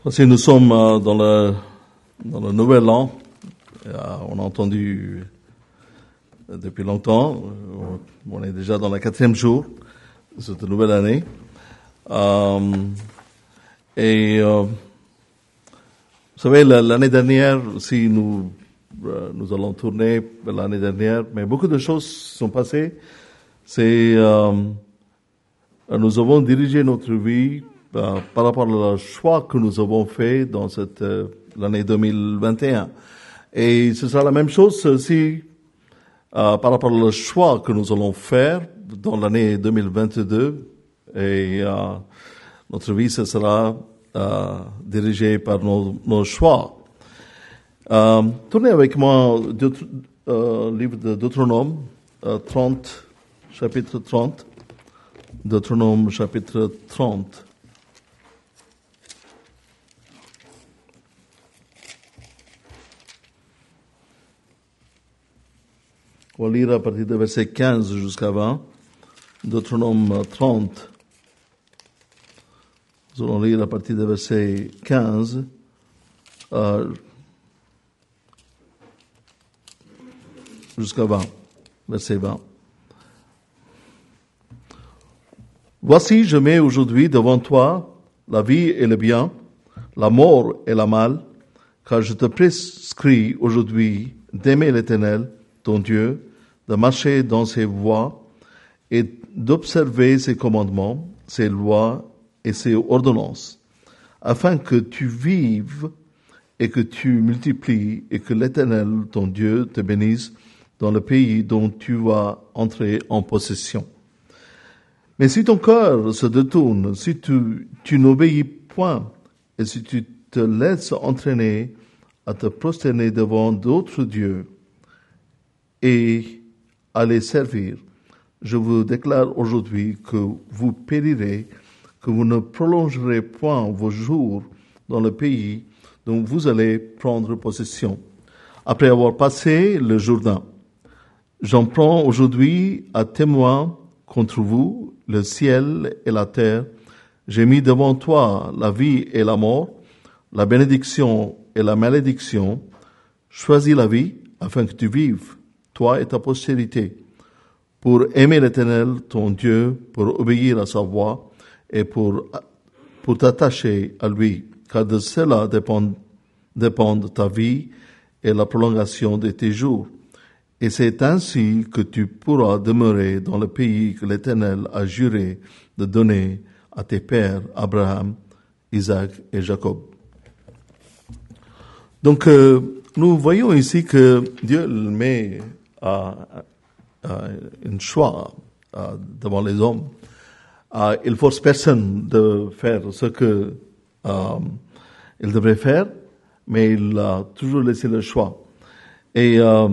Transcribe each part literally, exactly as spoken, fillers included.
Voici, nous sommes euh, dans le dans le nouvel an. Euh, on a entendu euh, depuis longtemps. Euh, on est déjà dans le quatrième jour de cette nouvelle année. Euh, et euh, vous savez, l'année dernière aussi, nous euh, nous allons tourner l'année dernière, mais beaucoup de choses sont passées. C'est euh, nous avons dirigé notre vie euh, par rapport au choix que nous avons fait dans cette euh, l'année deux mille vingt et un. Et ce sera la même chose aussi euh, par rapport au choix que nous allons faire dans l'année deux mille vingt-deux. Et euh, notre vie, ce sera euh, dirigée par nos, nos choix. Euh, tournez avec moi le euh, livre de Deutéronome, euh, trente, chapitre trente. Deutéronome, chapitre trente. On va lire à partir de verset quinze jusqu'à vingt. Deutéronome trente. Nous allons lire à partir de verset quinze euh, jusqu'à vingt. Verset vingt. Voici, je mets aujourd'hui devant toi la vie et le bien, la mort et la mal, car je te prescris aujourd'hui d'aimer l'Éternel, ton Dieu, de marcher dans ses voies et d'observer ses commandements, ses lois et ses ordonnances, afin que tu vives et que tu multiplies et que l'Éternel, ton Dieu, te bénisse dans le pays dont tu vas entrer en possession. Mais si ton cœur se détourne, si tu, tu n'obéis point, et si tu te laisses entraîner à te prosterner devant d'autres dieux et à les servir, je vous déclare aujourd'hui que vous périrez, que vous ne prolongerez point vos jours dans le pays dont vous allez prendre possession, après avoir passé le Jourdain. J'en prends aujourd'hui à témoin contre vous le ciel et la terre. J'ai mis devant toi la vie et la mort, la bénédiction et la malédiction. Choisis la vie afin que tu vives, toi et ta postérité, pour aimer l'Éternel, ton Dieu, pour obéir à sa voix et pour, pour t'attacher à lui, car de cela dépend, dépendent ta vie et la prolongation de tes jours. Et c'est ainsi que tu pourras demeurer dans le pays que l'Éternel a juré de donner à tes pères, Abraham, Isaac et Jacob. Donc, euh, nous voyons ici que Dieu met euh, euh, un choix euh, devant les hommes. Euh, il force personne de faire ce que euh, il devrait faire, mais il a toujours laissé le choix. Et euh,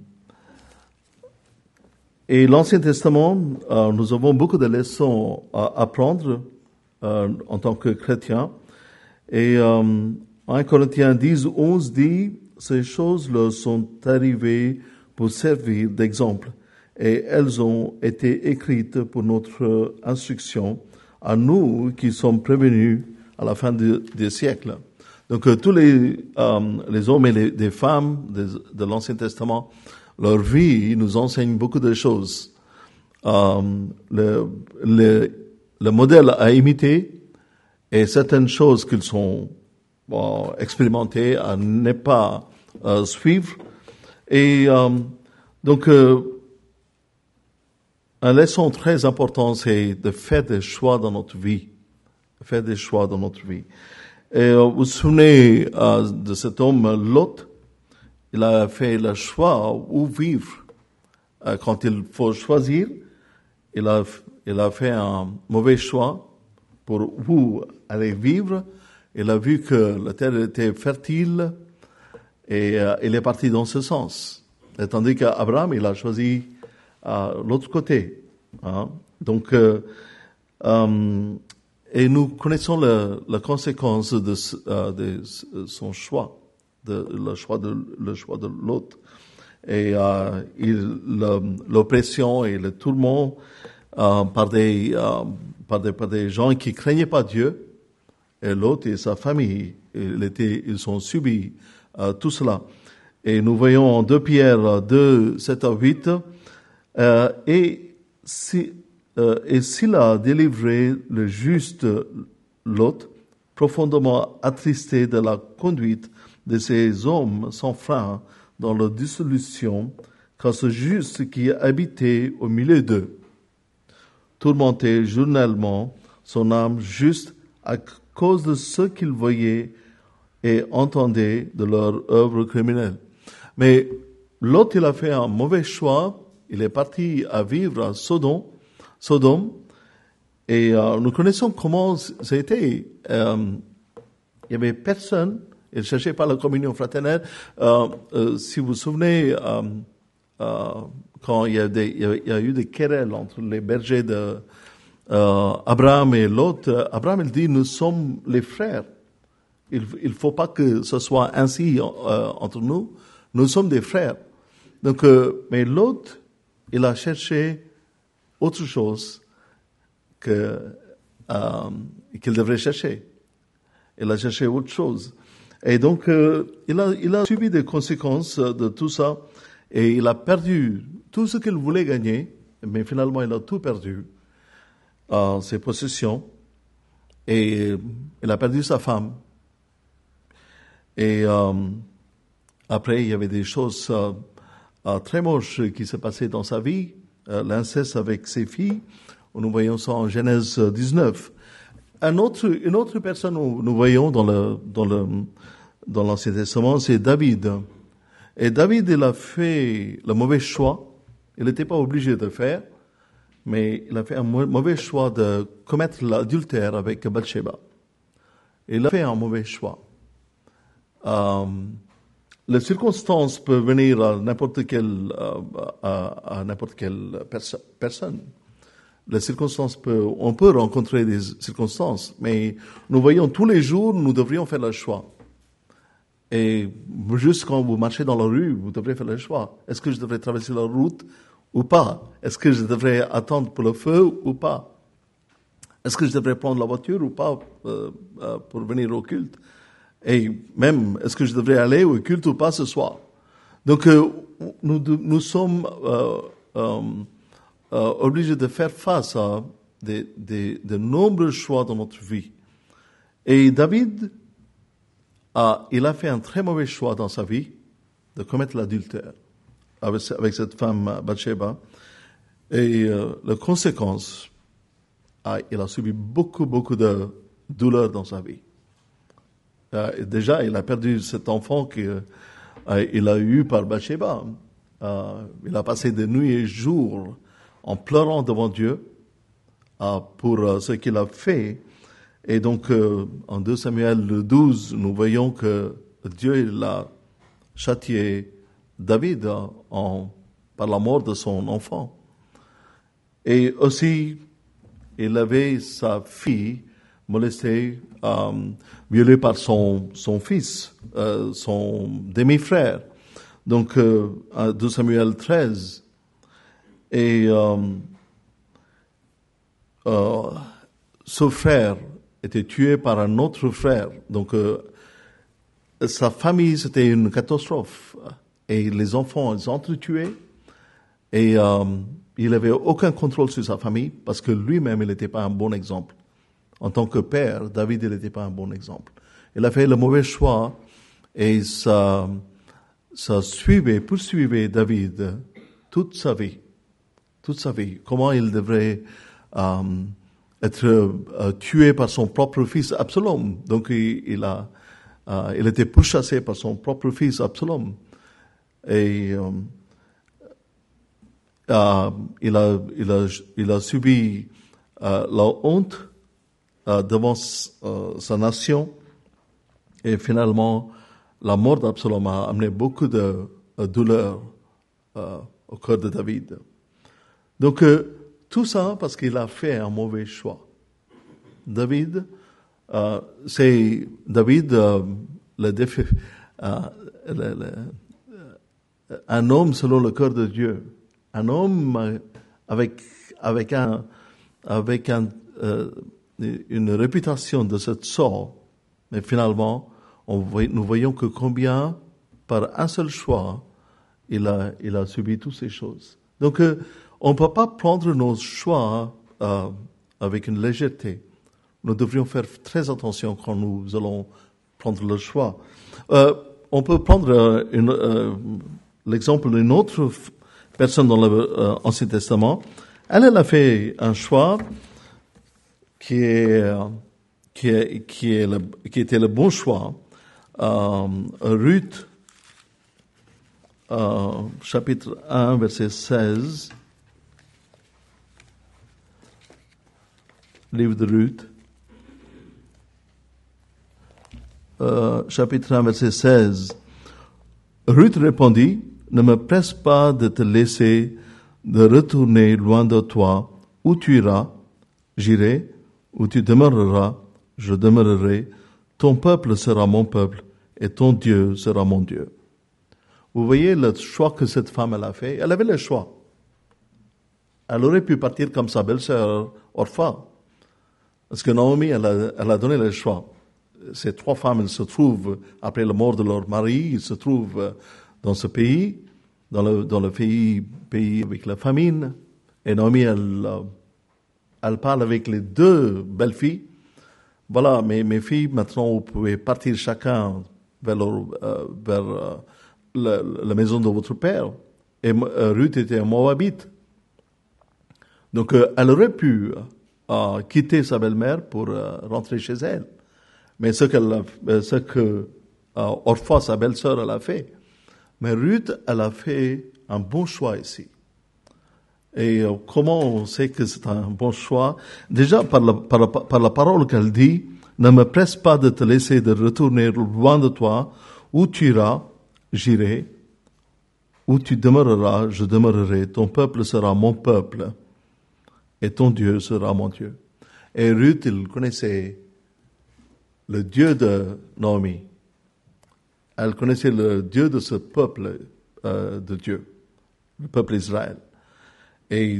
Et l'Ancien Testament, euh, nous avons beaucoup de leçons à apprendre euh, en tant que chrétiens. Et euh, un Corinthiens dix, onze dit, ces choses leur sont arrivées pour servir d'exemple. Et elles ont été écrites pour notre instruction, à nous qui sommes prévenus à la fin de, des siècles. Donc euh, tous les, euh, les hommes et les, les femmes de, de l'Ancien Testament, leur vie nous enseigne beaucoup de choses. Euh, le, le, le modèle à imiter et certaines choses qu'ils sont bon, expérimentés à ne pas euh, suivre. Et euh, donc, euh, une leçon très importante, c'est de faire des choix dans notre vie. Faire des choix dans notre vie. Et euh, vous vous souvenez euh, de cet homme, Lot? Il a fait le choix où vivre. Quand il faut choisir, il a, il a fait un mauvais choix pour où aller vivre. Il a vu que la terre était fertile et euh, il est parti dans ce sens. Et tandis qu'Abraham, il a choisi euh, l'autre côté. Hein. Donc, euh, euh, et nous connaissons le, la conséquence de, euh, de son choix. De, le choix de le choix de l'autre et euh, il, l'oppression et le tourment euh, par des euh, par des par des gens qui craignaient pas Dieu Et Lot et sa famille, ils, étaient, ils ont subi euh, tout cela. Et nous voyons en deux Pierre deux, sept à huit, euh, et, si, euh, et s'il a délivré le juste Lot, profondément attristé de la conduite de ces hommes sans frein dans leur dissolution, car ce juste qui habitait au milieu d'eux tourmentait journellement son âme juste à cause de ce qu'il voyait et entendait de leur œuvre criminelle. Mais Lot, il a fait un mauvais choix. Il est parti à vivre à Sodome. Sodome et euh, nous connaissons comment c'était. Euh, il y avait personne. Il ne cherchait pas la communion fraternelle. Euh, euh, si vous vous souvenez, euh, euh, quand il y, a des, il, y a, il y a eu des querelles entre les bergers de euh, Abraham et Lot, Abraham il dit, nous sommes les frères. Il ne faut pas que ce soit ainsi euh, entre nous. Nous sommes des frères. Donc, euh, mais Lot, il a cherché autre chose que euh, qu'il devrait chercher. Il a cherché autre chose. Et donc, euh, il a, il a subi des conséquences de tout ça. Et il a perdu tout ce qu'il voulait gagner. Mais finalement, il a tout perdu. Euh, ses possessions. Et il a perdu sa femme. Et euh, après, il y avait des choses euh, euh, très moches qui se passaient dans sa vie. Euh, l'inceste avec ses filles. Nous voyons ça en Genèse dix-neuf. Un autre, une autre personne nous, nous voyons dans le, dans le, dans l'Ancien Testament, c'est David. Et David, il a fait le mauvais choix. Il n'était pas obligé de le faire, mais il a fait un mauvais choix de commettre l'adultère avec Bathsheba. Il a fait un mauvais choix. Euh, les circonstances peuvent venir à n'importe quelle, à, à n'importe quelle perso- personne. Les circonstances peuvent, on peut rencontrer des circonstances, mais nous voyons tous les jours, nous devrions faire le choix. Et juste quand vous marchez dans la rue, vous devrez faire le choix. Est-ce que je devrais traverser la route ou pas? Est-ce que je devrais attendre pour le feu ou pas? Est-ce que je devrais prendre la voiture ou pas euh, euh, pour venir au culte? Et même, est-ce que je devrais aller au culte ou pas ce soir? Donc, euh, nous, nous sommes euh, euh, euh, obligés de faire face à de, de, de nombreux choix dans notre vie. Et David, a, il a fait un très mauvais choix dans sa vie de commettre l'adultère avec, avec cette femme Bathsheba. Et euh, la conséquence, ah, il a subi beaucoup, beaucoup de douleurs dans sa vie. Euh, déjà, il a perdu cet enfant qu'il euh, a eu par Bathsheba. Euh, il a passé des nuits et jours en pleurant devant Dieu euh, pour euh, ce qu'il a fait. Et donc, euh, en deux Samuel douze, nous voyons que Dieu il a châtié David en, par la mort de son enfant. Et aussi, il avait sa fille molestée, euh, violée par son, son fils, euh, son demi-frère. Donc, euh, deux Samuel treize. Et euh, euh, ce frère était tué par un autre frère. Donc, euh, sa famille, c'était une catastrophe. Et les enfants, ils ont entretués. Et euh, il n'avait aucun contrôle sur sa famille parce que lui-même, il n'était pas un bon exemple. En tant que père, David, il n'était pas un bon exemple. Il a fait le mauvais choix et ça, ça suivait, poursuivait David toute sa vie. Toute sa vie. Comment il devrait euh, être euh, tué par son propre fils Absalom. Donc il, il a, euh, il était pourchassé par son propre fils Absalom. Et euh, euh, il a, il a, il a subi euh, la honte euh, devant euh, sa nation. Et finalement, la mort d'Absalom a amené beaucoup de euh, douleur euh, au cœur de David. Donc, euh, tout ça parce qu'il a fait un mauvais choix. David, euh, c'est David, euh, le défi, euh, le, le, un homme selon le cœur de Dieu, un homme avec avec un avec un euh, une réputation de cette sorte, mais finalement, on voit, nous voyons que combien, par un seul choix, il a, il a subi toutes ces choses. Donc, euh, on ne peut pas prendre nos choix euh, avec une légèreté. Nous devrions faire très attention quand nous allons prendre le choix. Euh, on peut prendre euh, une, euh, l'exemple d'une autre personne dans l'Ancien Testament. Elle, elle a fait un choix qui est, qui est, qui est le, qui était le bon choix. Euh, Ruth, euh, chapitre un, verset seize. Livre de Ruth. Euh, chapitre un, verset seize. Ruth répondit, ne me presse pas de te laisser, de retourner loin de toi. Où tu iras, j'irai. Où tu demeureras, je demeurerai. Ton peuple sera mon peuple et ton Dieu sera mon Dieu. Vous voyez le choix que cette femme elle a fait. Elle avait le choix. Elle aurait pu partir comme sa belle-sœur Orpha. Parce que Naomi, elle a, elle a donné le choix. Ces trois femmes, elles se trouvent, après la mort de leur mari, ils se trouvent dans ce pays, dans le, dans le pays, pays avec la famine. Et Naomi, elle, elle parle avec les deux belles filles. Voilà, mes, mes filles, maintenant, vous pouvez partir chacun vers, leur, euh, vers euh, la, la maison de votre père. Et euh, Ruth était un Moabite. Donc, euh, elle aurait pu euh, quitter sa belle-mère pour euh, rentrer chez elle. Mais ce, qu'elle a, ce que euh, Orpha, sa belle-sœur, elle a fait. Mais Ruth, elle a fait un bon choix ici. Et euh, comment on sait que c'est un bon choix? Déjà, par la, par la, par la parole qu'elle dit, ne me presse pas de te laisser de retourner loin de toi. Où tu iras, j'irai. Où tu demeureras, je demeurerai. Ton peuple sera mon peuple. Et ton Dieu sera mon Dieu. Et Ruth, il connaissait le Dieu de Naomi. Elle connaissait le Dieu de ce peuple euh, de Dieu, le peuple Israël. Et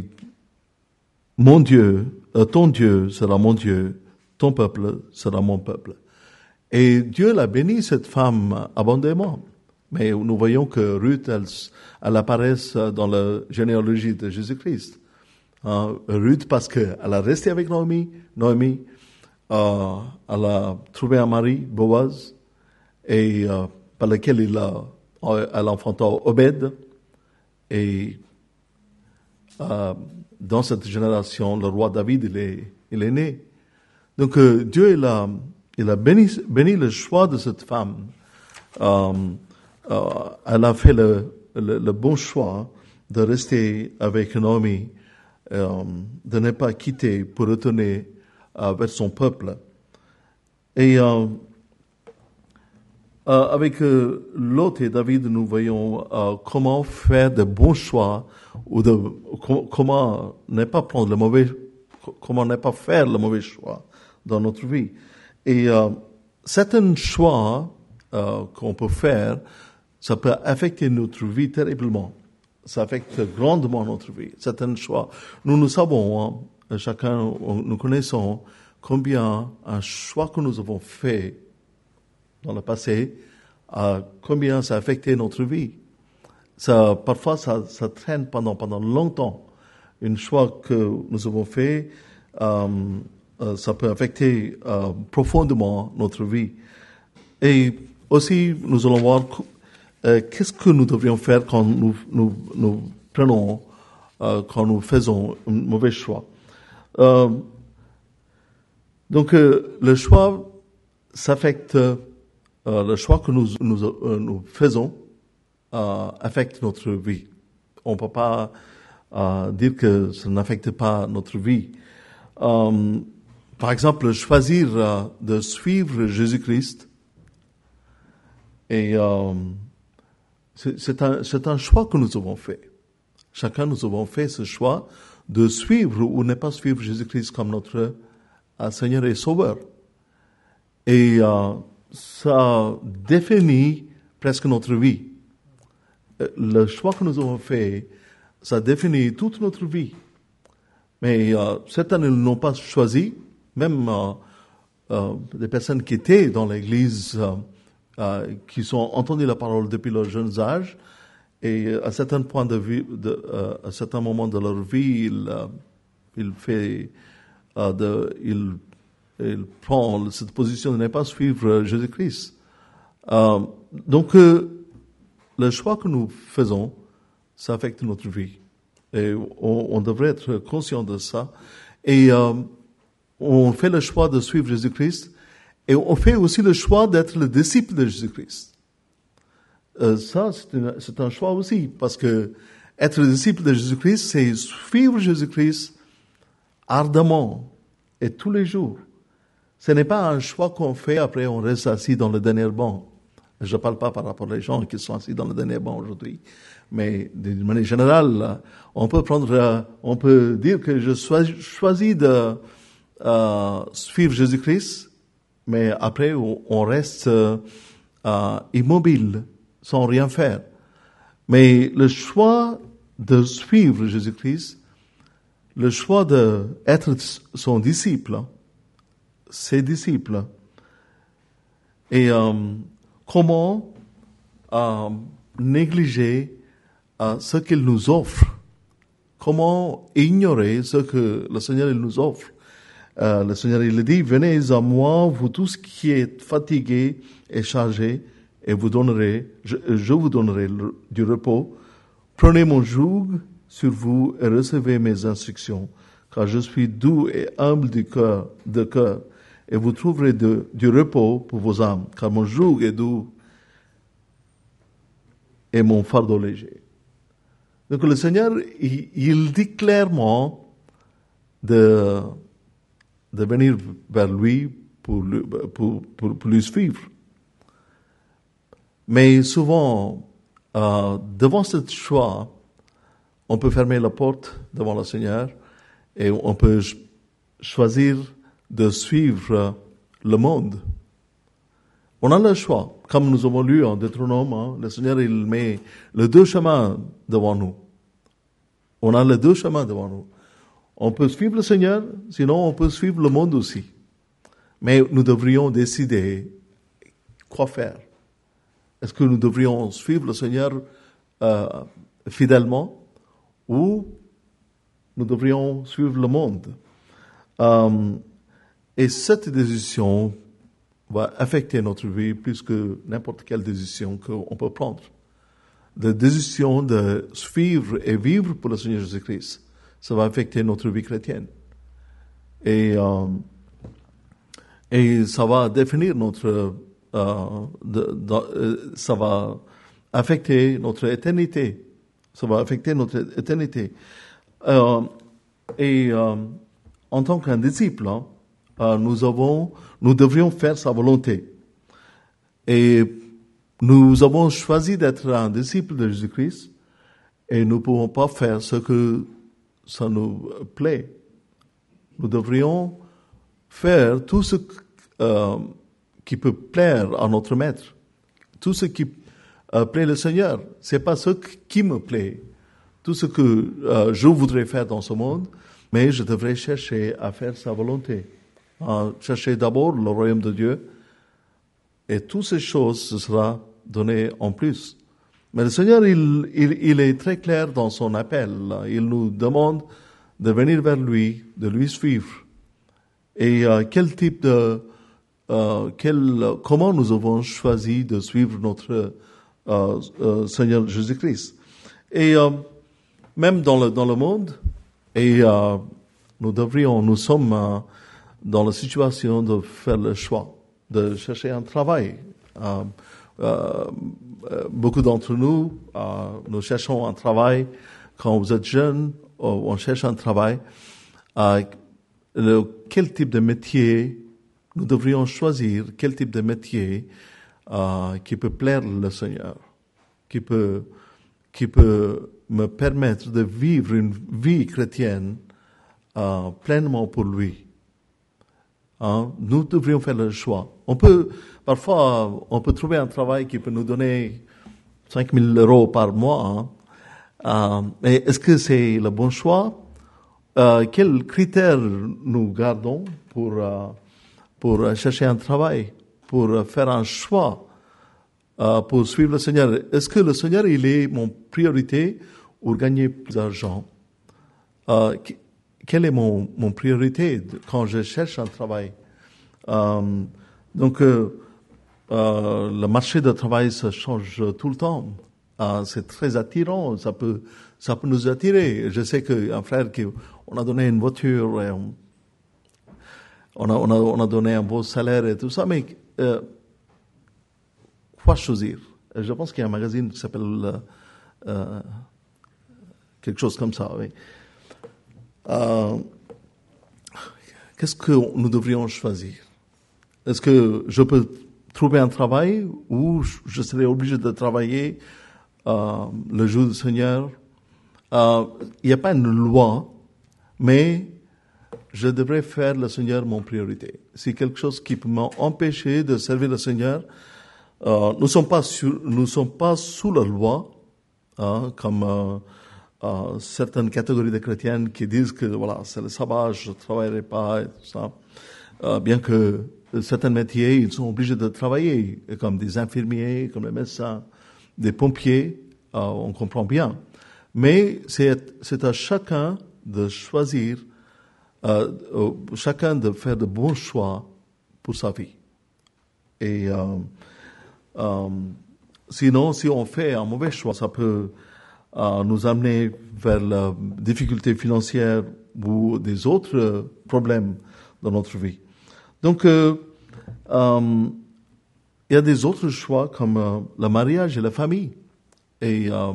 mon Dieu, euh, ton Dieu sera mon Dieu, ton peuple sera mon peuple. Et Dieu l'a béni, cette femme, abondamment. Mais nous voyons que Ruth, elle, elle apparaît dans la généalogie de Jésus-Christ. Euh, Ruth, parce qu'elle a resté avec Naomi, Naomi, Euh, elle a trouvé un mari, Boaz, et euh, par lequel il a, elle a enfanté Obed. Et euh, dans cette génération, le roi David, il est, il est né. Donc euh, Dieu, il a, il a béni, béni le choix de cette femme. Euh, euh, elle a fait le, le, le bon choix de rester avec Naomi, euh, de ne pas quitter pour retourner vers son peuple. Et euh, euh, avec euh, Lot et David, nous voyons euh, comment faire de bons choix ou de com- comment ne pas prendre le mauvais, comment ne pas faire le mauvais choix dans notre vie. Et euh, certains choix euh, qu'on peut faire, ça peut affecter notre vie terriblement. Ça affecte grandement notre vie. Certains choix. Nous nous savons, hein, chacun, nous connaissons combien un choix que nous avons fait dans le passé, euh, combien ça a affecté notre vie. Ça, parfois, ça, ça traîne pendant, pendant longtemps. Un choix que nous avons fait, euh, euh, ça peut affecter euh, profondément notre vie. Et aussi, nous allons voir euh, qu'est-ce que nous devrions faire quand nous, nous, nous prenons, euh, quand nous faisons un mauvais choix. Euh, donc, euh, le choix s'affecte, euh, le choix que nous, nous, euh, nous faisons euh, affecte notre vie. On ne peut pas euh, dire que ça n'affecte pas notre vie. Euh, par exemple, choisir euh, de suivre Jésus-Christ, et euh, c'est, c'est, un, c'est un choix que nous avons fait. Chacun nous avons fait ce choix de suivre ou ne pas suivre Jésus-Christ comme notre euh, Seigneur et Sauveur. Et euh, ça définit presque notre vie. Le choix que nous avons fait, ça définit toute notre vie. Mais euh, certains ne l'ont pas choisi, même euh, euh, des personnes qui étaient dans l'Église, euh, euh, qui ont entendu la parole depuis leur jeune âge, et à certains points de vie, de, euh, à certains moments de leur vie, il, euh, il fait, euh, de, il, il prend cette position de ne pas suivre Jésus-Christ. Euh, donc, euh, le choix que nous faisons, ça affecte notre vie. Et on, on devrait être conscient de ça. Et euh, on fait le choix de suivre Jésus-Christ. Et on fait aussi le choix d'être le disciple de Jésus-Christ. Euh, ça, c'est, une, c'est un choix aussi. Parce que être le disciple de Jésus-Christ, c'est suivre Jésus-Christ ardemment et tous les jours. Ce n'est pas un choix qu'on fait, après on reste assis dans le dernier banc. Je ne parle pas par rapport aux gens qui sont assis dans le dernier banc aujourd'hui. Mais d'une manière générale, on peut prendre, on peut dire que je choisis de euh, suivre Jésus-Christ, mais après on reste euh, immobile, sans rien faire. Mais le choix de suivre Jésus-Christ, le choix d'être son disciple, ses disciples, et euh, comment euh, négliger euh, ce qu'il nous offre, comment ignorer ce que le Seigneur il nous offre. Euh, le Seigneur il dit, venez à moi, vous tous qui êtes fatigués et chargés, et vous donnerez, je, je vous donnerai le, du repos. Prenez mon joug sur vous et recevez mes instructions, car je suis doux et humble du cœur, de cœur, et vous trouverez de, du repos pour vos âmes, car mon joug est doux et mon fardeau léger. Donc le Seigneur, il, il dit clairement de, de venir vers lui pour, pour, pour, pour lui suivre. Mais souvent, euh, devant ce choix, on peut fermer la porte devant le Seigneur et on peut choisir de suivre le monde. On a le choix. Comme nous avons lu en Deutéronome, hein, le Seigneur il met les deux chemins devant nous. On a les deux chemins devant nous. On peut suivre le Seigneur, sinon on peut suivre le monde aussi. Mais nous devrions décider quoi faire. Est-ce que nous devrions suivre le Seigneur euh, fidèlement ou nous devrions suivre le monde? Euh, et cette décision va affecter notre vie plus que n'importe quelle décision qu'on peut prendre. La décision de suivre et vivre pour le Seigneur Jésus-Christ, ça va affecter notre vie chrétienne. Et, euh, et ça va définir notre... Euh, de, de, euh, ça va affecter notre éternité. Ça va affecter notre éternité. Euh, et euh, en tant qu'un disciple, hein, euh, nous avons, nous devrions faire sa volonté. Et nous avons choisi d'être un disciple de Jésus-Christ et nous ne pouvons pas faire ce que ça nous plaît. Nous devrions faire tout ce que, euh, qui peut plaire à notre maître. Tout ce qui euh, plaît le Seigneur. C'est pas ce qui me plaît. Tout ce que euh, je voudrais faire dans ce monde, mais je devrais chercher à faire sa volonté. Euh, chercher d'abord le royaume de Dieu, et toutes ces choses, ce sera donné en plus. Mais le Seigneur, il, il, il est très clair dans son appel. Il nous demande de venir vers lui, de lui suivre. Et euh, quel type de Euh, quel, comment nous avons choisi de suivre notre euh, euh, Seigneur Jésus-Christ. Et euh, même dans le, dans le monde, et euh, nous devrions, nous sommes euh, dans la situation de faire le choix, de chercher un travail. Euh, euh, beaucoup d'entre nous, euh, nous cherchons un travail. Quand vous êtes jeune, on cherche un travail. Euh, le, quel type de métier nous devrions choisir quel type de métier euh, qui peut plaire le Seigneur, qui peut, qui peut me permettre de vivre une vie chrétienne euh, pleinement pour lui. Hein? Nous devrions faire le choix. On peut, parfois, on peut trouver un travail qui peut nous donner cinq mille euros par mois. Hein? Euh, mais est-ce que c'est le bon choix? euh, quels critères nous gardons pour, euh, pour chercher un travail, pour faire un choix, euh, pour suivre le Seigneur? Est-ce que le Seigneur, il est mon priorité ou gagner plus d'argent? Euh, quelle est mon, mon priorité quand je cherche un travail? Euh, donc, euh, euh, le marché de travail, ça change tout le temps. Euh, c'est très attirant, ça peut, ça peut nous attirer. Je sais qu'un frère qui, on a donné une voiture, et on, on, a, on, a, on a donné un beau salaire et tout ça, mais euh, quoi choisir? Je pense qu'il y a un magazine qui s'appelle euh, euh, quelque chose comme ça. Oui. Euh, qu'est-ce que nous devrions choisir? Est-ce que je peux trouver un travail ou je serai obligé de travailler euh, le jour du Seigneur? Euh, il n'y a pas une loi, mais je devrais faire le Seigneur mon priorité. C'est quelque chose qui peut m'empêcher de servir le Seigneur. Euh, nous ne sommes pas sur, nous sommes pas sous la loi, hein, comme euh, euh, certaines catégories de chrétiennes qui disent que voilà, c'est le sabbat, je ne travaillerai pas et tout ça. Euh, bien que certains métiers, ils sont obligés de travailler, comme des infirmiers, comme les médecins, des pompiers, euh, on comprend bien. Mais c'est, c'est à chacun de choisir, euh, chacun de faire de bons choix pour sa vie. Et euh, euh, sinon, si on fait un mauvais choix, ça peut euh, nous amener vers la difficulté financière ou des autres problèmes dans notre vie. Donc, euh, euh, il y a des autres choix comme euh, le mariage et la famille. Et euh,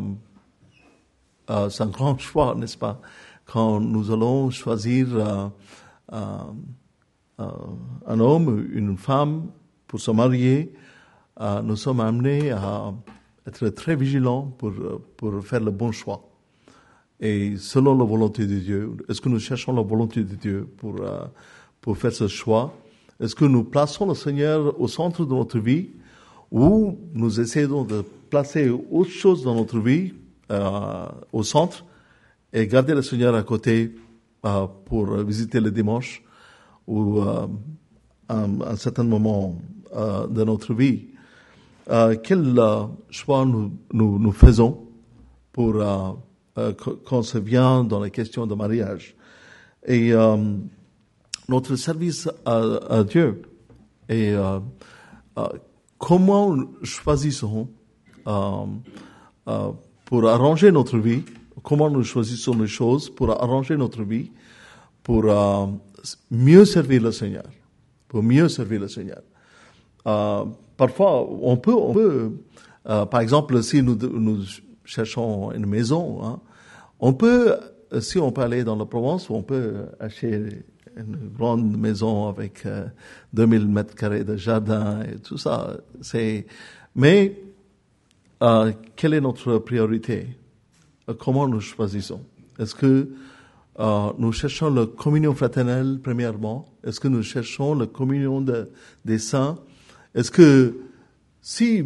euh, c'est un grand choix, n'est-ce pas? Quand nous allons choisir euh, euh, euh, un homme, une femme pour se marier, euh, nous sommes amenés à être très vigilants pour, pour faire le bon choix. Et selon la volonté de Dieu, est-ce que nous cherchons la volonté de Dieu pour, euh, pour faire ce choix? Est-ce que nous plaçons le Seigneur au centre de notre vie ou nous essayons de placer autre chose dans notre vie euh, au centre et garder le Seigneur à côté euh, pour visiter le dimanche ou euh, un, un certain moment euh, de notre vie? Euh, quel euh, choix nous, nous, nous faisons pour euh, euh, quand ça vient dans la question de mariage? Et euh, notre service à, à Dieu et euh, euh, comment choisissons euh, euh, pour arranger notre vie, comment nous choisissons les choses pour arranger notre vie, pour euh, mieux servir le Seigneur, pour mieux servir le Seigneur. Euh, parfois, on peut, on peut euh, par exemple, si nous, nous cherchons une maison, hein, on peut, si on peut aller dans la Provence, on peut acheter une grande maison avec euh, deux mille mètres carrés de jardin et tout ça. C'est, mais euh, quelle est notre priorité? Comment nous choisissons? Est-ce que euh, nous cherchons la communion fraternelle premièrement? Est-ce que nous cherchons la communion de, des saints? Est-ce que si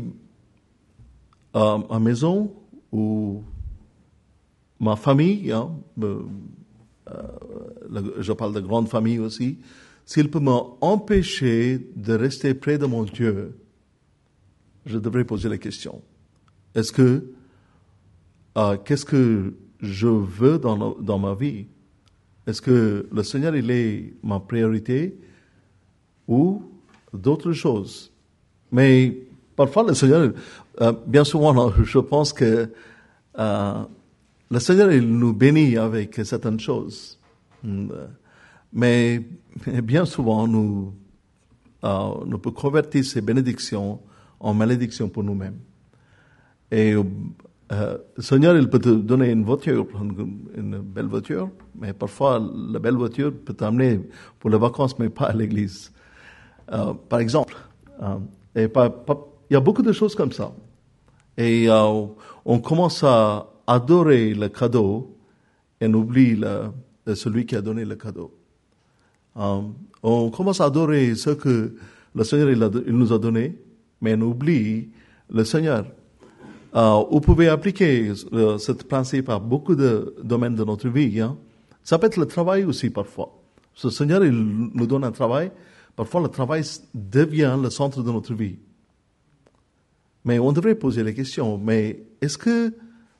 euh, ma maison ou ma famille, hein, me, euh, je parle de grande famille aussi, s'il peut m'empêcher de rester près de mon Dieu, je devrais poser la question. Est-ce que, euh, qu'est-ce que je veux dans, le, dans ma vie? Est-ce que le Seigneur, il est ma priorité ou d'autres choses? Mais parfois, le Seigneur, euh, bien souvent, je pense que euh, le Seigneur, il nous bénit avec certaines choses. Mais bien souvent, nous, euh, nous pouvons convertir ces bénédictions en malédictions pour nous-mêmes. Et euh, le Seigneur, il peut te donner une voiture, une, une belle voiture, mais parfois, la belle voiture peut t'amener pour les vacances, mais pas à l'église. Euh, par exemple, euh, et pas, pas, il y a beaucoup de choses comme ça. Et euh, on commence à adorer le cadeau et on oublie le, celui qui a donné le cadeau. Euh, on commence à adorer ce que le Seigneur il a, il nous a donné, mais on oublie le Seigneur. Euh, vous pouvez appliquer euh, ce principe à beaucoup de domaines de notre vie. Hein? Ça peut être le travail aussi parfois. Ce Seigneur, il nous donne un travail. Parfois, le travail devient le centre de notre vie. Mais on devrait poser la question, mais est-ce que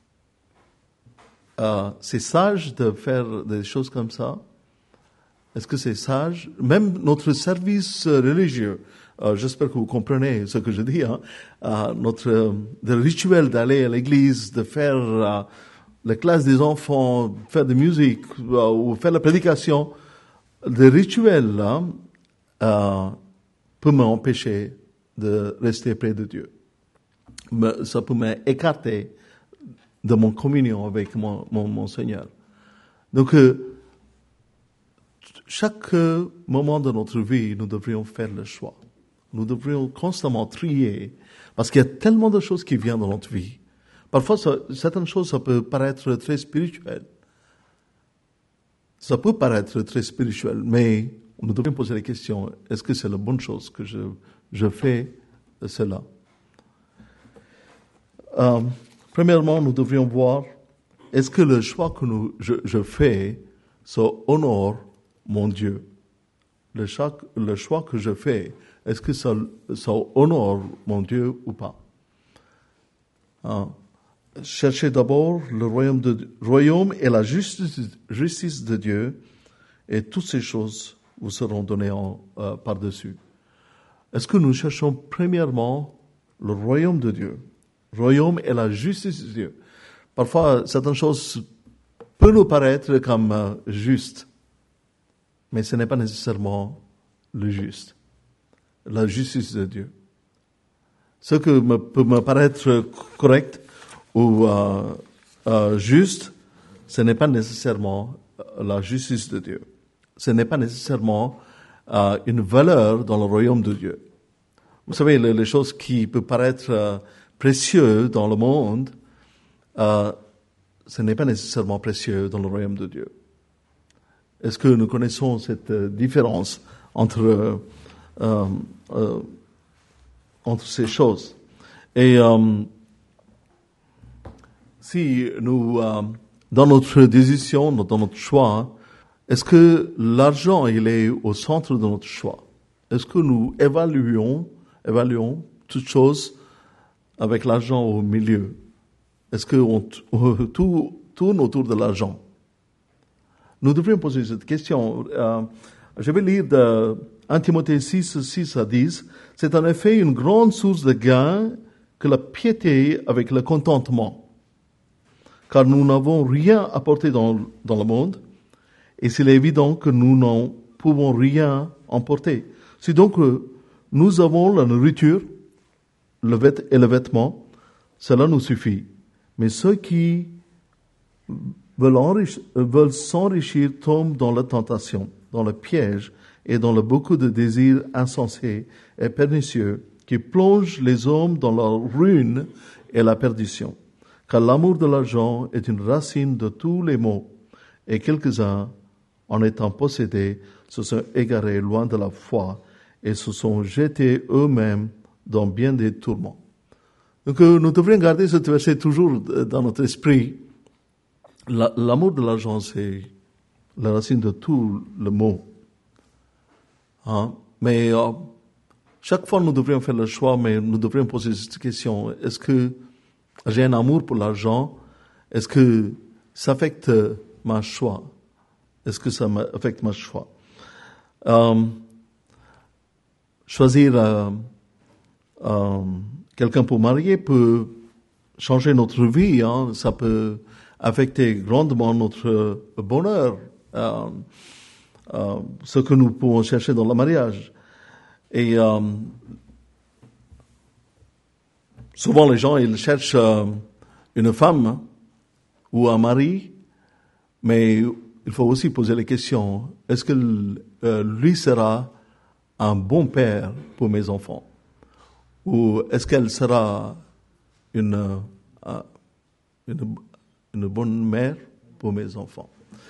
euh, c'est sage de faire des choses comme ça? Est-ce que c'est sage? Même notre service religieux, euh, j'espère que vous comprenez ce que je dis, hein, euh, notre euh, le rituel d'aller à l'église, de faire euh, la classe des enfants, faire de la musique euh, ou faire la prédication, le rituel là euh, peut m'empêcher de rester près de Dieu. Me, ça peut m'écarter de mon communion avec mon, mon, mon Seigneur. Donc, euh, chaque moment de notre vie, nous devrions faire le choix. Nous devrions constamment trier, parce qu'il y a tellement de choses qui viennent dans notre vie. Parfois, ça, certaines choses, ça peut paraître très spirituel. Ça peut paraître très spirituel, mais nous devrions poser la question, est-ce que c'est la bonne chose que je, je fais cela? Euh, premièrement, nous devrions voir, est-ce que le choix que nous, je, je fais, ça honore mon Dieu? Le choix, le choix que je fais, est-ce que ça, ça honore mon Dieu ou pas? Hein? Cherchez d'abord le royaume, de, royaume et la justice, justice de Dieu, et toutes ces choses vous seront données en, euh, par-dessus. Est-ce que nous cherchons premièrement le royaume de Dieu? Royaume et la justice de Dieu. Parfois, certaines choses peuvent nous paraître comme euh, justes, mais ce n'est pas nécessairement le juste. La justice de Dieu. Ce que me, peut me paraître correct ou euh, euh, juste, ce n'est pas nécessairement la justice de Dieu. Ce n'est pas nécessairement euh, une valeur dans le royaume de Dieu. Vous savez, les, les choses qui peuvent paraître euh, précieuses dans le monde, euh, ce n'est pas nécessairement précieux dans le royaume de Dieu. Est-ce que nous connaissons cette euh, différence entre, euh, euh, euh, entre ces choses? Et euh, si nous, euh, dans notre décision, dans notre choix, est-ce que l'argent, il est au centre de notre choix? Est-ce que nous évaluons, évaluons toutes choses avec l'argent au milieu? Est-ce que on, tout tourne autour de l'argent? Nous devrions poser cette question. Euh, je vais lire de un Timothée six, six à dix. C'est en effet une grande source de gain que la piété avec le contentement. Car nous n'avons rien apporté dans, dans le monde, et c'est évident que nous n'en pouvons rien emporter. Si donc euh, nous avons la nourriture le vêt- et le vêtement, cela nous suffit. Mais ceux qui veulent, enrichir, veulent s'enrichir tombent dans la tentation, dans le piège et dans le beaucoup de désirs insensés et pernicieux qui plongent les hommes dans la ruine et la perdition. Car l'amour de l'argent est une racine de tous les maux, et quelques-uns, en étant possédés, se sont égarés loin de la foi et se sont jetés eux-mêmes dans bien des tourments. Donc nous devrions garder ce verset toujours dans notre esprit. La, l'amour de l'argent, c'est la racine de tout le mot. Hein? Mais euh, chaque fois, nous devrions faire le choix, mais nous devrions poser cette question. Est-ce que j'ai un amour pour l'argent? Est-ce que ça affecte ma choix? Est-ce que ça affecte ma choix? Euh, choisir euh, euh, quelqu'un pour marier peut changer notre vie. Hein? Ça peut affecter grandement notre bonheur, euh, euh, ce que nous pouvons chercher dans le mariage. Et euh, souvent les gens, ils cherchent euh, une femme ou un mari, mais il faut aussi poser la question, est-ce que euh, lui sera un bon père pour mes enfants? Ou est-ce qu'elle sera une, euh, une, une bonne mère pour mes enfants?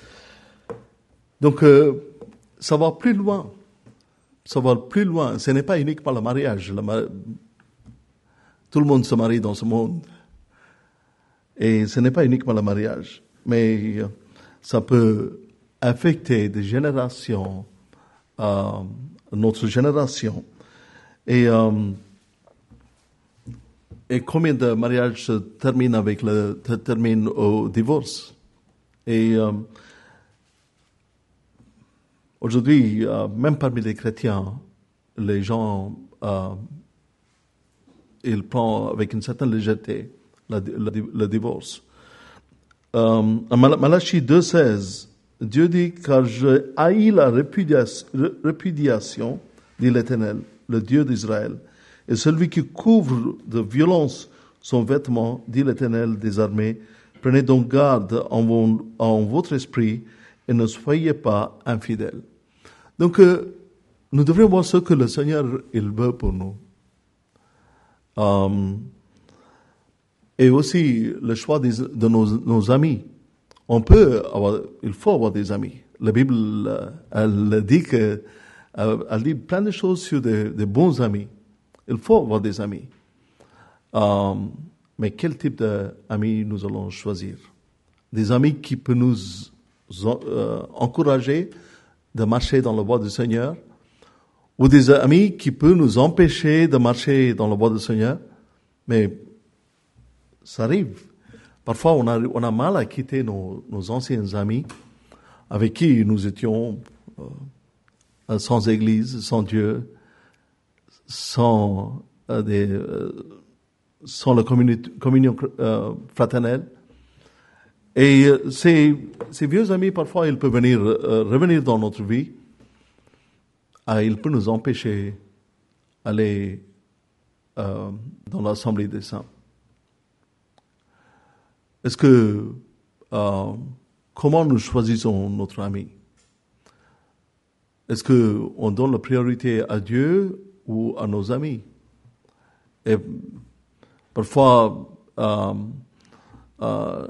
Donc, euh, ça va plus loin. Ça va plus loin. Ce n'est pas uniquement le mariage. Le mari... Tout le monde se marie dans ce monde. Et ce n'est pas uniquement le mariage. Mais ça peut affecté de génération, euh, notre génération. Et, euh, et combien de mariages se terminent avec le, terminent au divorce? Et euh, aujourd'hui, euh, même parmi les chrétiens, les gens, euh, ils prennent avec une certaine légèreté le, le, le divorce. Euh, en Malachie deux seize, Dieu dit, car je haïs la répudiation, répudiation, dit l'Éternel, le Dieu d'Israël, et celui qui couvre de violence son vêtement, dit l'Éternel des armées, prenez donc garde en, vos, en votre esprit et ne soyez pas infidèles. Donc, euh, nous devrions voir ce que le Seigneur il veut pour nous. Euh, et aussi le choix des, de nos, nos amis. On peut avoir, il faut avoir des amis. La Bible, elle dit que, elle dit plein de choses sur des, des bons amis. Il faut avoir des amis. Euh, mais quel type d'amis nous allons choisir? Des amis qui peuvent nous euh, encourager de marcher dans la voie du Seigneur, ou des amis qui peuvent nous empêcher de marcher dans la voie du Seigneur. Mais ça arrive. Parfois, on a, on a mal à quitter nos, nos anciens amis avec qui nous étions euh, sans Église, sans Dieu, sans, euh, des, euh, sans la communi- communion euh, fraternelle. Et euh, ces, ces vieux amis, parfois, ils peuvent venir, euh, revenir dans notre vie. Ah, ils peuvent nous empêcher d'aller euh, dans l'Assemblée des Saints. Est-ce que, euh, comment nous choisissons notre ami? Est-ce que on donne la priorité à Dieu ou à nos amis? Et parfois, euh, euh,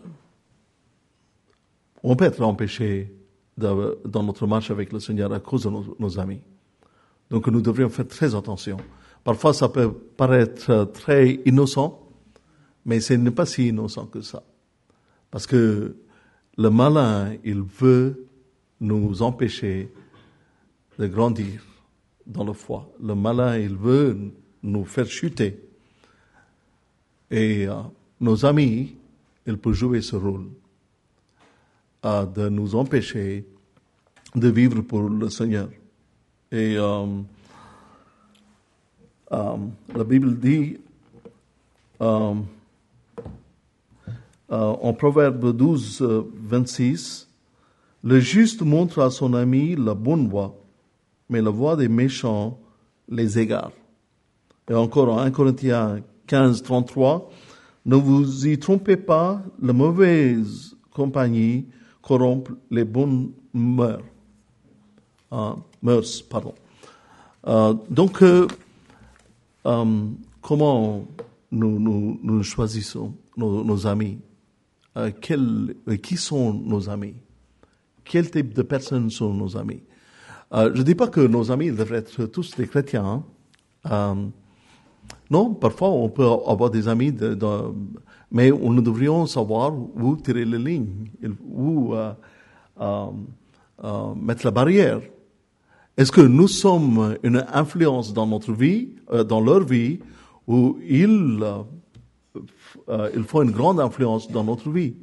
on peut être empêché de, dans notre marche avec le Seigneur à cause de nos, nos amis. Donc nous devrions faire très attention. Parfois, ça peut paraître très innocent, mais ce n'est pas si innocent que ça. Parce que le malin, il veut nous empêcher de grandir dans la foi. Le malin, il veut nous faire chuter. Et euh, nos amis, ils peuvent jouer ce rôle euh, de nous empêcher de vivre pour le Seigneur. Et euh, euh, la Bible dit euh, euh, en Proverbe douze, vingt-six, le juste montre à son ami la bonne voie, mais la voie des méchants les égare. Et encore en un Corinthiens quinze, trente-trois, ne vous y trompez pas, la mauvaise compagnie corrompt les bonnes mœurs. Uh, mœurs, pardon. Uh, donc, euh, um, comment nous, nous, nous choisissons nos, nos amis? Uh, quel, qui sont nos amis? Quel type de personnes sont nos amis? Uh, je ne dis pas que nos amis devraient être tous des chrétiens. Hein? Um, non, parfois on peut avoir des amis, de, de, mais nous devrions savoir où tirer les lignes, où uh, uh, uh, mettre la barrière. Est-ce que nous sommes une influence dans notre vie, euh, dans leur vie, ou ils, euh, euh, ils font une grande influence dans notre vie?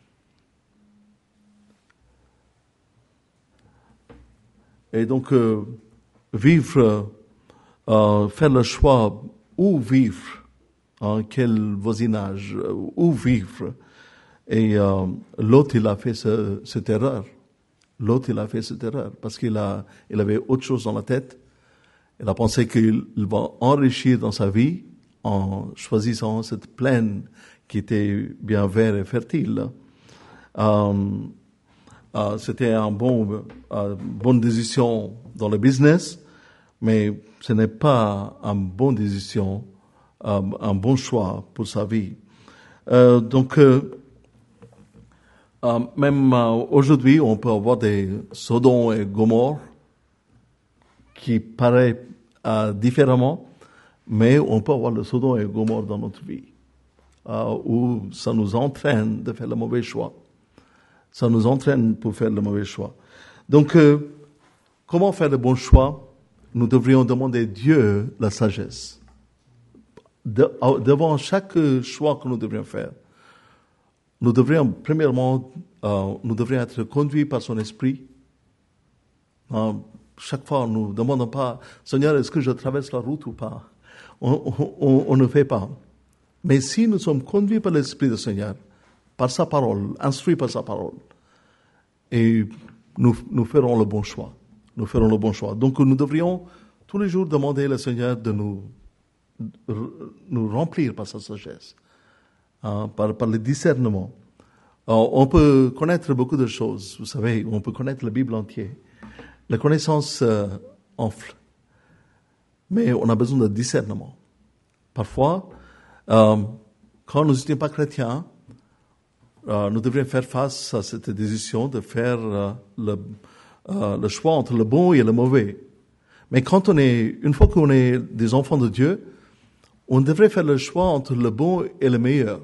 Et donc, euh, vivre, euh, faire le choix où vivre, hein, quel voisinage, où vivre. Et euh, l'autre, il a fait ce, cette erreur. L'autre, il a fait cette erreur parce qu'il a, il avait autre chose dans la tête. Il a pensé qu'il il va enrichir dans sa vie en choisissant cette plaine qui était bien verte et fertile. Euh, euh, c'était un bon, euh, bonne décision dans le business, mais ce n'est pas une bonne décision, euh, un bon choix pour sa vie. Euh, donc, euh, Euh, même euh, aujourd'hui, on peut avoir des Sodome et Gomorrhe qui paraissent euh, différemment, mais on peut avoir le Sodome et Gomorrhe dans notre vie, euh, où ça nous entraîne de faire le mauvais choix. Ça nous entraîne pour faire le mauvais choix. Donc, euh, comment faire le bon choix? Nous devrions demander Dieu la sagesse. De, devant chaque choix que nous devrions faire, nous devrions, premièrement, euh, nous devrions être conduits par son esprit. Euh, chaque fois, nous ne demandons pas, Seigneur, est-ce que je traverse la route ou pas? On, on, on ne fait pas. Mais si nous sommes conduits par l'Esprit du Seigneur, par sa parole, instruits par sa parole, et nous, nous ferons le bon choix. Nous ferons le bon choix. Donc nous devrions tous les jours demander au Seigneur de nous, nous remplir par sa sagesse, hein, par, par le discernement. Alors, on peut connaître beaucoup de choses, vous savez, on peut connaître la Bible entière. La connaissance euh, enfle, mais on a besoin de discernement. Parfois, euh, quand nous n'étions pas chrétiens, euh, nous devrions faire face à cette décision de faire euh, le, euh, le choix entre le bon et le mauvais. Mais quand on est, une fois qu'on est des enfants de Dieu, on devrait faire le choix entre le bon et le meilleur.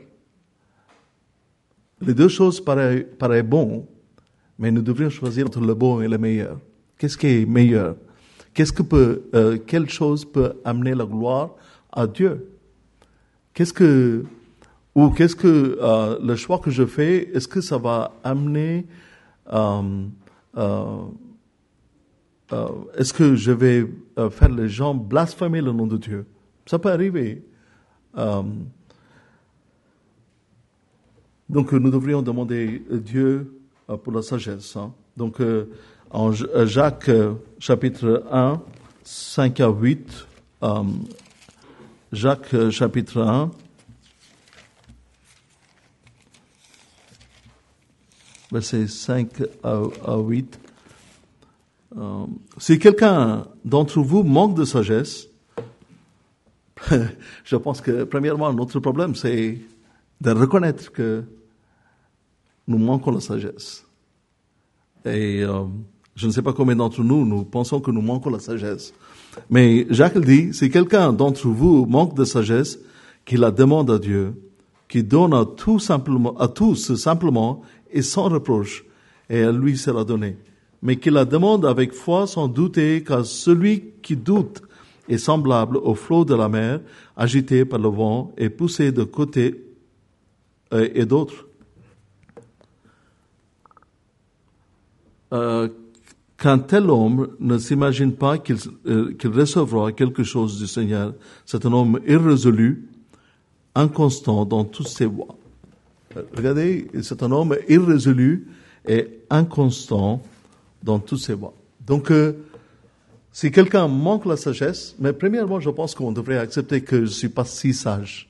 Les deux choses paraissent, paraissent bonnes, mais nous devrions choisir entre le bon et le meilleur. Qu'est-ce qui est meilleur? Qu'est-ce que peut, euh, quelle chose peut amener la gloire à Dieu? Qu'est-ce que, ou qu'est-ce que euh, le choix que je fais, est-ce que ça va amener, euh, euh, euh, est-ce que je vais euh, faire les gens blasphémer le nom de Dieu? Ça peut arriver. Euh, donc nous devrions demander à Dieu euh, pour la sagesse. Hein. Donc euh, en Jacques euh, chapitre un, cinq à huit, euh, Jacques euh, chapitre un, versets cinq à huit. Euh, si quelqu'un d'entre vous manque de sagesse, je pense que premièrement notre problème c'est de reconnaître que nous manquons de sagesse. Et euh, je ne sais pas combien d'entre nous, nous pensons que nous manquons de sagesse. Mais Jacques dit, si quelqu'un d'entre vous manque de sagesse, qu'il la demande à Dieu, qui donne à, tout simplement, à tous simplement et sans reproche, et elle lui sera donnée. Mais qu'il la demande avec foi sans douter, car celui qui doute est semblable au flot de la mer, agité par le vent et poussé de côté euh, et d'autre. Euh, qu'un tel homme ne s'imagine pas qu'il, euh, qu'il recevra quelque chose du Seigneur. C'est un homme irrésolu, inconstant dans toutes ses voies. Euh, regardez, c'est un homme irrésolu et inconstant dans toutes ses voies. Donc, euh, si quelqu'un manque la sagesse, mais premièrement, je pense qu'on devrait accepter que je ne suis pas si sage.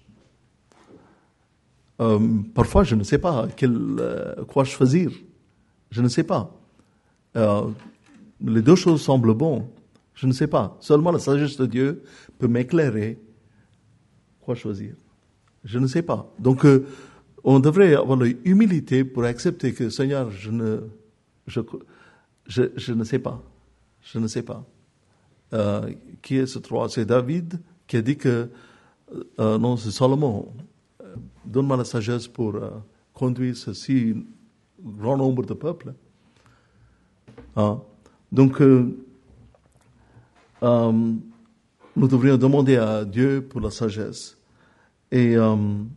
Euh, parfois, je ne sais pas quel, euh, quoi choisir. Je ne sais pas. Euh, les deux choses semblent bonnes. Je ne sais pas. Seulement la sagesse de Dieu peut m'éclairer quoi choisir. Je ne sais pas. Donc, euh, on devrait avoir l'humilité pour accepter que, Seigneur, je ne, je, je, je ne sais pas. Je ne sais pas. Euh, qui est ce trois? C'est David qui a dit que, euh, non, c'est Salomon. Euh, donne-moi la sagesse pour euh, conduire ce si grand nombre de peuples. Hein? Donc, euh, euh, nous devrions demander à Dieu pour la sagesse. Et euh,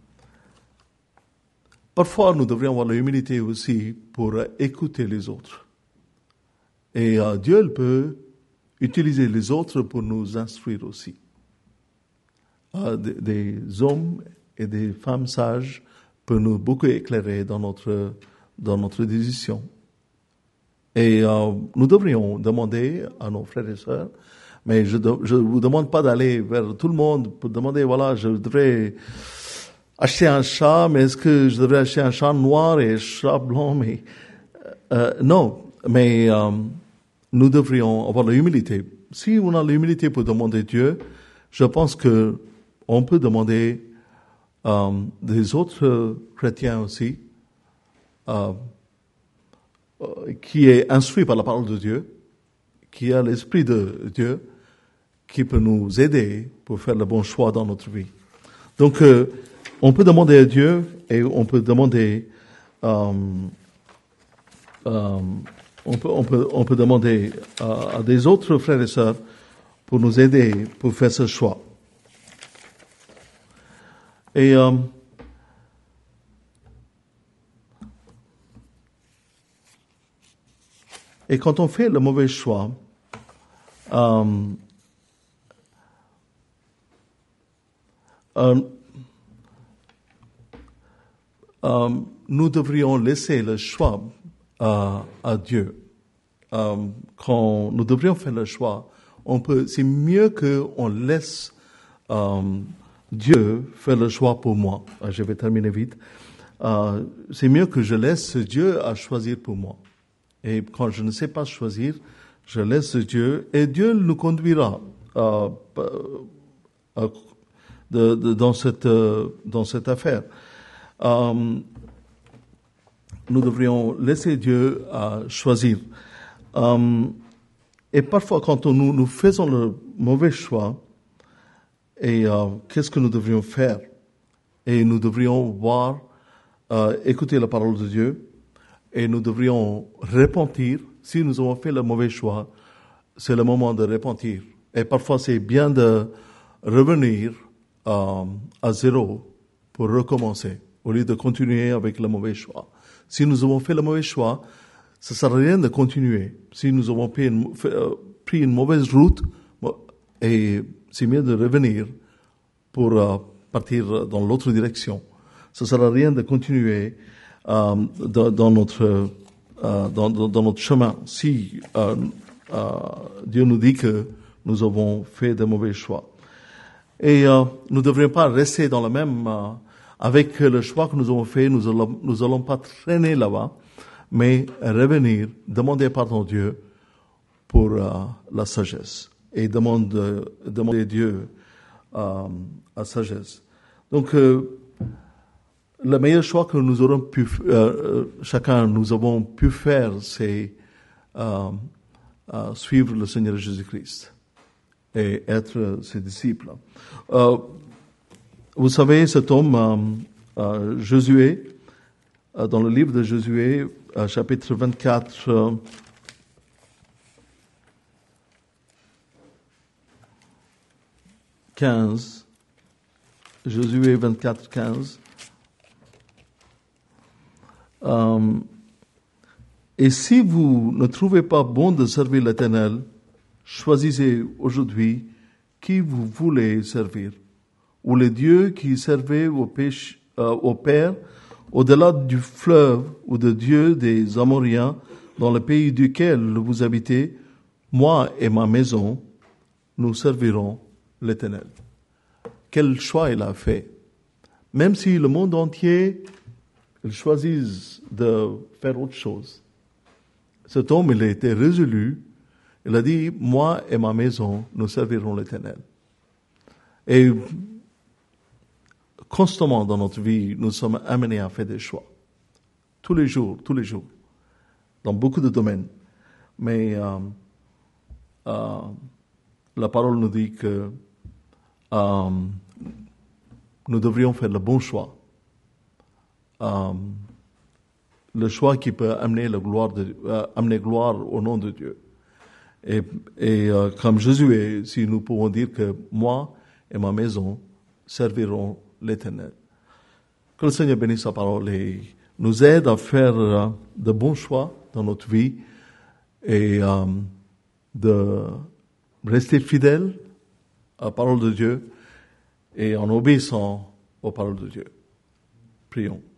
parfois, nous devrions avoir l'humilité aussi pour euh, écouter les autres. Et euh, Dieu peut utiliser les autres pour nous instruire aussi. Euh, des, des hommes et des femmes sages peuvent nous beaucoup éclairer dans notre, dans notre décision. Et euh, nous devrions demander à nos frères et sœurs, mais je ne vous demande pas d'aller vers tout le monde pour demander, voilà, je devrais acheter un chat, mais est-ce que je devrais acheter un chat noir et un chat blanc? Mais, euh, non, mais euh, nous devrions avoir l'humilité. Si on a l'humilité pour demander Dieu, je pense que on peut demander euh, des autres chrétiens aussi, euh, qui est instruit par la parole de Dieu, qui a l'Esprit de Dieu, qui peut nous aider pour faire le bon choix dans notre vie. Donc, euh, on peut demander à Dieu et on peut demander euh, euh, on peut, on peut, on peut demander à, à des autres frères et sœurs pour nous aider pour faire ce choix. Et euh, et quand on fait le mauvais choix, euh, euh, euh, nous devrions laisser le choix à, à Dieu. Euh, quand nous devrions faire le choix, on peut, c'est mieux qu'on laisse euh, Dieu faire le choix pour moi. Je vais terminer vite. Euh, c'est mieux que je laisse Dieu à choisir pour moi. Et quand je ne sais pas choisir, je laisse Dieu et Dieu nous conduira euh, euh, de, de, dans cette euh, dans cette affaire. Euh, nous devrions laisser Dieu euh, choisir. Euh, et parfois, quand on, nous, nous faisons le mauvais choix, et euh, qu'est-ce que nous devrions faire? Et nous devrions voir, euh, écouter la parole de Dieu, et nous devrions repentir. Si nous avons fait le mauvais choix, c'est le moment de repentir. Et parfois, c'est bien de revenir euh, à zéro pour recommencer, au lieu de continuer avec le mauvais choix. Si nous avons fait le mauvais choix, ça ne sert à rien de continuer. Si nous avons pris une, fait, euh, pris une mauvaise route, et c'est mieux de revenir pour euh, partir dans l'autre direction. Ça ne sert à rien de continuer euh, dans, dans, notre, euh, dans, dans notre chemin. Si euh, euh, Dieu nous dit que nous avons fait de mauvais choix. Et euh, nous ne devrions pas rester dans le même... Euh, avec le choix que nous avons fait, nous allons, nous allons pas traîner là-bas, mais revenir, demander pardon à Dieu pour euh, la sagesse. Et demander, demander à Dieu euh, la sagesse. Donc, euh, le meilleur choix que nous aurons pu, euh, chacun, nous avons pu faire, c'est euh, euh, suivre le Seigneur Jésus-Christ et être ses disciples. Euh, vous savez, cet homme, euh, euh, Josué, euh, dans le livre de Josué, euh, chapitre vingt-quatre, euh, quinze, Josué vingt-quatre, quinze, euh, et si vous ne trouvez pas bon de servir l'Éternel, choisissez aujourd'hui qui vous voulez servir, ou les dieux qui servaient au, péché, euh, au Père, au-delà du fleuve, ou de dieux des Amoriens, dans le pays duquel vous habitez, moi et ma maison, nous servirons l'Éternel. Quel choix il a fait. Même si le monde entier, il choisit de faire autre chose. Cet homme, il a été résolu. Il a dit, moi et ma maison, nous servirons l'Éternel. Et constamment dans notre vie, nous sommes amenés à faire des choix. Tous les jours, tous les jours. Dans beaucoup de domaines. Mais euh, euh, la parole nous dit que euh, nous devrions faire le bon choix. Euh, le choix qui peut amener, la gloire de, euh, amener gloire au nom de Dieu. Et, et euh, comme Jésus, si nous pouvons dire que moi et ma maison serviront l'Éternel. Que le Seigneur bénisse sa parole et nous aide à faire euh, de bons choix dans notre vie et euh, de rester fidèles à la parole de Dieu et en obéissant aux paroles de Dieu. Prions.